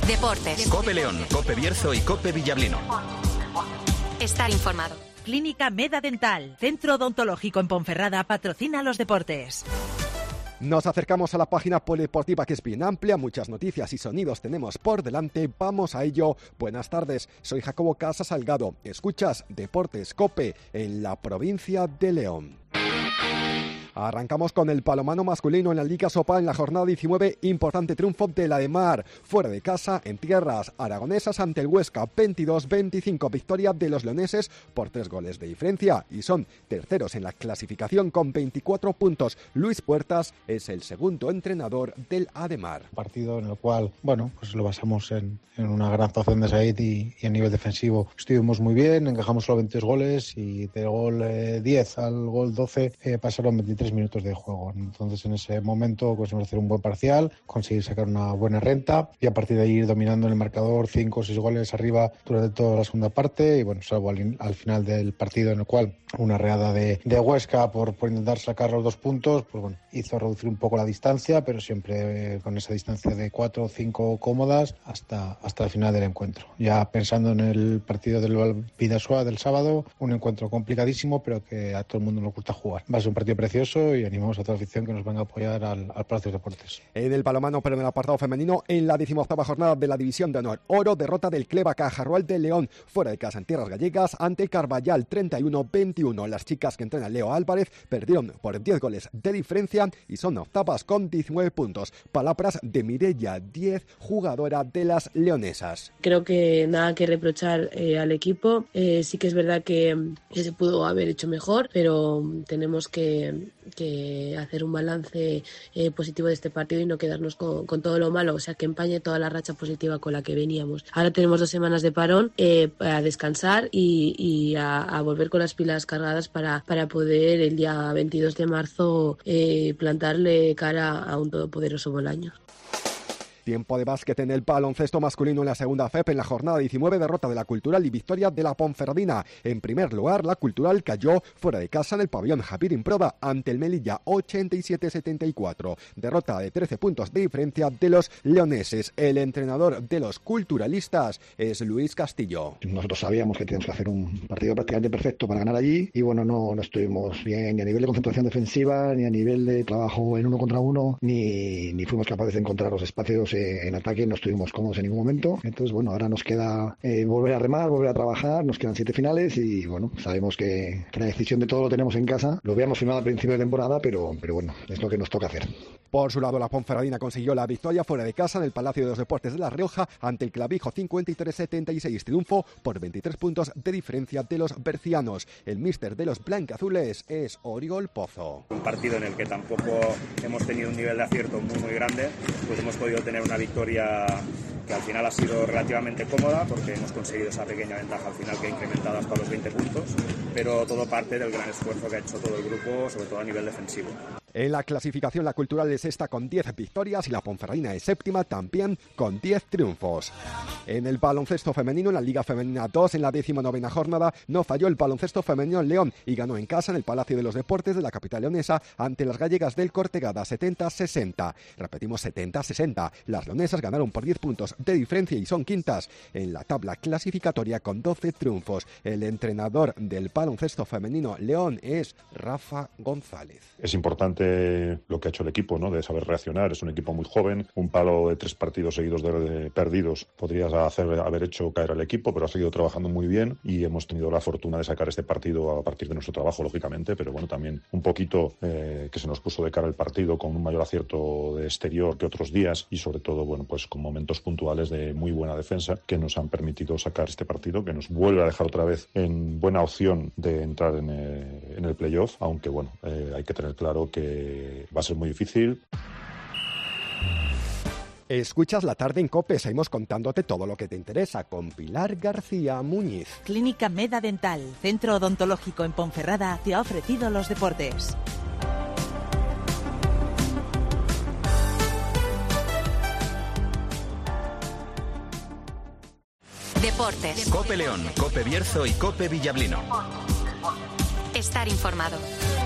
Deportes. COPE León, COPE Bierzo y COPE Villablino. Estar informado. Clínica Meda Dental, centro odontológico en Ponferrada, patrocina los deportes. Nos acercamos a la página polideportiva, que es bien amplia, muchas noticias y sonidos tenemos por delante. Vamos a ello. Buenas tardes, soy Jacobo Casa Salgado. Escuchas Deportes COPE en la provincia de León. Arrancamos con el balonmano masculino en la Liga Sopa en la jornada 19. Importante triunfo del Ademar, fuera de casa en tierras aragonesas ante el Huesca, 22-25. Victoria de los leoneses por 3 goles de diferencia y son terceros en la clasificación con 24 puntos. Luis Puertas es el segundo entrenador del Ademar. Partido en el cual, pues lo basamos en una gran actuación de Said y a nivel defensivo estuvimos muy bien, encajamos solo 22 goles y del gol 10 al gol 12 pasaron 23 minutos de juego. Entonces en ese momento conseguimos hacer un buen parcial, conseguir sacar una buena renta y a partir de ahí ir dominando en el marcador 5 o 6 goles arriba durante toda la segunda parte y salvo al final del partido en el cual una reada de Huesca por intentar sacar los 2 puntos, hizo reducir un poco la distancia, pero siempre con esa distancia de 4 o 5 cómodas hasta el final del encuentro. Ya pensando en el partido del Bidasoa del sábado, un encuentro complicadísimo, pero que a todo el mundo nos gusta jugar. Va a ser un partido precioso y animamos a toda la afición que nos venga a apoyar al Palacio de Deportes. En el balonmano, pero en el apartado femenino, en la 18ª jornada de la División de Honor Oro, derrota del Cleva Cajarrual de León, fuera de casa en tierras gallegas, ante Carballal, 31-21. Las chicas que entrenan Leo Álvarez perdieron por 10 goles de diferencia y son octavas con 19 puntos. Palabras de Mireia 10, jugadora de las leonesas. Creo que nada que reprochar al equipo. Sí que es verdad que se pudo haber hecho mejor, pero tenemos que hacer un balance positivo de este partido y no quedarnos con todo lo malo, o sea, que empañe toda la racha positiva con la que veníamos. Ahora tenemos 2 semanas de parón para descansar y a volver con las pilas cargadas para poder el día 22 de marzo plantarle cara a un todopoderoso Bolaños. Tiempo de básquet en el baloncesto masculino en la segunda FEP en la jornada 19, derrota de la Cultural y victoria de la Ponferradina. En primer lugar, la Cultural cayó fuera de casa en el pabellón Javier Improda ante el Melilla 87-74. Derrota de 13 puntos de diferencia de los leoneses. El entrenador de los culturalistas es Luis Castillo. Nosotros sabíamos que teníamos que hacer un partido prácticamente perfecto para ganar allí y no estuvimos bien ni a nivel de concentración defensiva, ni a nivel de trabajo en 1 contra 1, ni fuimos capaces de encontrar los espacios en ataque, no estuvimos cómodos en ningún momento. Entonces, ahora nos queda volver a remar, volver a trabajar, nos quedan 7 finales y sabemos que la decisión de todo lo tenemos en casa. Lo habíamos firmado al principio de temporada, pero es lo que nos toca hacer. Por su lado, la Ponferradina consiguió la victoria fuera de casa en el Palacio de los Deportes de La Rioja ante el Clavijo 53-76, triunfo por 23 puntos de diferencia de los bercianos. El míster de los blancazules es Oriol Pozo. Un partido en el que tampoco hemos tenido un nivel de acierto muy grande, pues hemos podido tener una victoria que al final ha sido relativamente cómoda porque hemos conseguido esa pequeña ventaja al final que ha incrementado hasta los 20 puntos, pero todo parte del gran esfuerzo que ha hecho todo el grupo, sobre todo a nivel defensivo. En la clasificación, la Cultural es sexta con 10 victorias y la Ponferradina es séptima también con 10 triunfos. En el baloncesto femenino, en la Liga Femenina 2, en la 19ª jornada, no falló el baloncesto femenino en León y ganó en casa en el Palacio de los Deportes de la capital leonesa ante las gallegas del Cortegada 70-60. Repetimos, 70-60. Las leonesas ganaron por 10 puntos de diferencia y son quintas en la tabla clasificatoria con 12 triunfos. El entrenador del baloncesto femenino León es Rafa González. Es importante lo que ha hecho el equipo, ¿no? De saber reaccionar. Es un equipo muy joven, un palo de 3 partidos seguidos de perdidos podría haber hecho caer al equipo, pero ha seguido trabajando muy bien y hemos tenido la fortuna de sacar este partido a partir de nuestro trabajo, lógicamente, pero también un poquito que se nos puso de cara el partido con un mayor acierto de exterior que otros días y sobre todo, pues con momentos puntuales de muy buena defensa que nos han permitido sacar este partido, que nos vuelve a dejar otra vez en buena opción de entrar en el playoff, aunque hay que tener claro que va a ser muy difícil. Escuchas La Tarde en COPE, seguimos contándote todo lo que te interesa con Pilar García Muñiz. Clínica Meda Dental, centro odontológico en Ponferrada, te ha ofrecido los deportes. Deportes. COPE León, COPE Bierzo y COPE Villablino. Estar informado.